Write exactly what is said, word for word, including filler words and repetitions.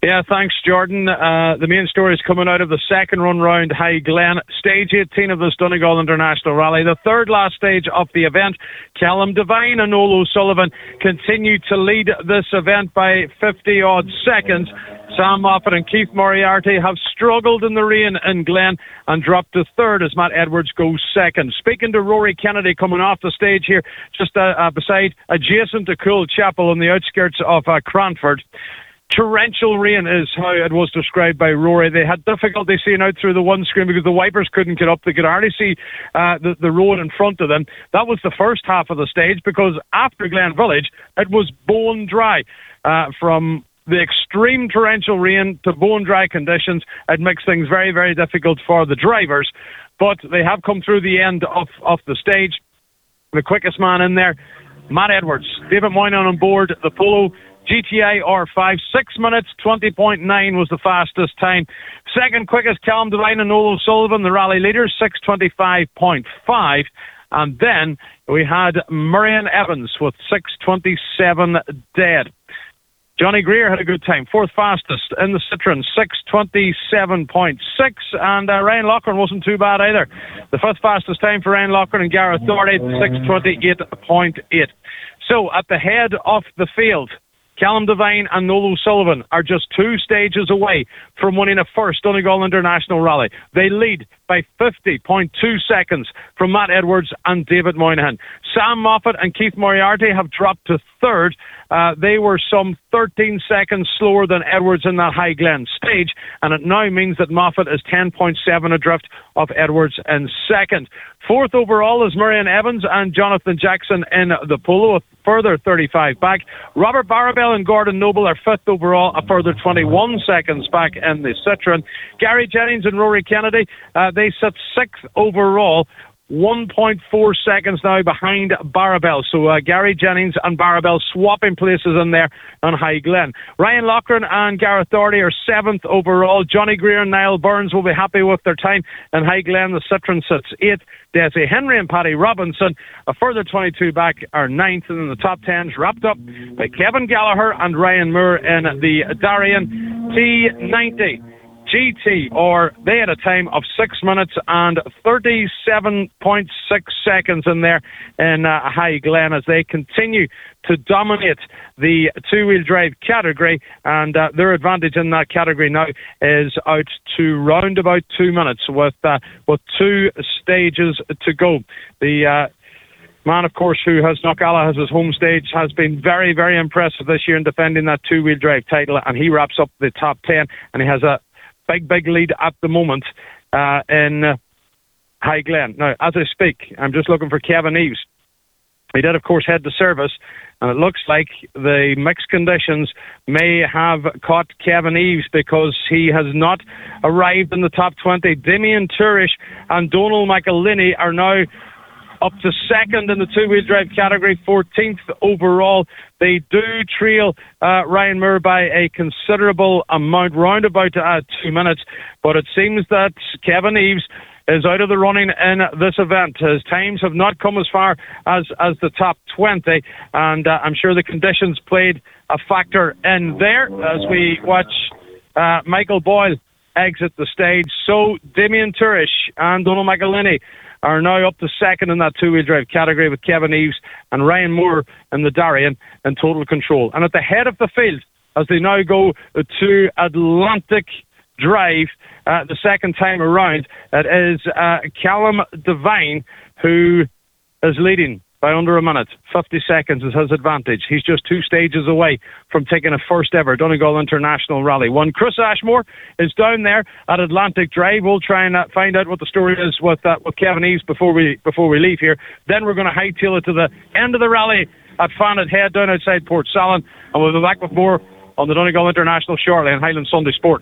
Yeah, thanks, Jordan. Uh, the main story is coming out of the second run round High Glen, stage eighteen of this Donegal International Rally. The third last stage of the event, Callum Devine and Noel O'Sullivan continue to lead this event by fifty odd seconds. Sam Moffat and Keith Moriarty have struggled in the rain in Glen and dropped to third as Matt Edwards goes second. Speaking to Rory Kennedy coming off the stage here, just uh, uh, beside, adjacent to Cool Chapel on the outskirts of uh, Cranford. Torrential rain is how it was described by Rory. They had difficulty seeing out through the one screen because the wipers couldn't get up. They could hardly see uh, the, the road in front of them. That was the first half of the stage, because after Glen Village, it was bone dry. Uh, from the extreme torrential rain to bone dry conditions, it makes things very, very difficult for the drivers. But they have come through the end of, of the stage. The quickest man in there, Matt Edwards. David Moynihan on board the Polo G T I R five, six minutes twenty point nine was the fastest time. Second quickest, Callum Devine and Noel O'Sullivan, the rally leaders, six twenty-five point five. And then we had Marion Evans with six twenty-seven dead. Johnny Greer had a good time, fourth fastest in the Citroen, six twenty-seven point six, and uh, Ryan Loughlin wasn't too bad either. The fifth fastest time for Ryan Loughlin and Gareth Doherty, six twenty-eight point eight. So at the head of the field, Callum Devine and Noel O'Sullivan are just two stages away from winning a first Donegal International Rally. They lead by fifty point two seconds from Matt Edwards and David Moynihan. Sam Moffat and Keith Moriarty have dropped to third. Uh, they were some thirteen seconds slower than Edwards in that High Glen stage, and it now means that Moffat is ten point seven adrift of Edwards in second. Fourth overall is Marion Evans and Jonathan Jackson in the Polo, a further thirty-five back. Robert Barabell and Gordon Noble are fifth overall, a further twenty-one seconds back in the Citroen. Gary Jennings and Rory Kennedy, uh, they sit sixth overall, one point four seconds now behind Barabell. So uh, Gary Jennings and Barabell swapping places in there on High Glen. Ryan Loughlin and Gareth Doherty are seventh overall. Johnny Greer and Niall Burns will be happy with their time in High Glen. The Citroen sits eighth. Desi Henry and Paddy Robinson, a further twenty-two back, are ninth. And then the top tens wrapped up by Kevin Gallagher and Ryan Moore in the Darien T ninety. G T, or they had a time of six minutes and thirty-seven point six seconds in there in uh, High Glen as they continue to dominate the two-wheel drive category, and uh, their advantage in that category now is out to round about two minutes with uh, with two stages to go. The uh, man, of course, who has Knockalla as his home stage, has been very, very impressive this year in defending that two-wheel drive title, and he wraps up the top ten, and he has a big, big lead at the moment uh, in uh, High Glen. Now, as I speak, I'm just looking for Kevin Eves. He did, of course, head to service, and it looks like the mixed conditions may have caught Kevin Eves because he has not arrived in the top twenty. Damien Turish and Donal McElhinney are now up to second in the two-wheel drive category, fourteenth overall. They do trail uh, Ryan Moore by a considerable amount, round about uh, two minutes, but it seems that Kevin Eves is out of the running in this event. His times have not come as far as, as the top twenty, and uh, I'm sure the conditions played a factor in there as we watch uh, Michael Boyle exit the stage. So Damien Turish and Donal McElhinney are now up to second in that two-wheel drive category, with Kevin Eves and Ryan Moore in the Darien in total control. And at the head of the field, as they now go to Atlantic Drive uh, the second time around, it is uh, Callum Devine who is leading by under a minute. fifty seconds is his advantage. He's just two stages away from taking a first ever Donegal International Rally. One Chris Ashmore is down there at Atlantic Drive. We'll try and uh, find out what the story is with uh, with Kevin Eves before we before we leave here. Then we're going to hightail it to the end of the rally at Fannet Head down outside Port Salin, and we'll be back with more on the Donegal International shortly on Highland Sunday Sport.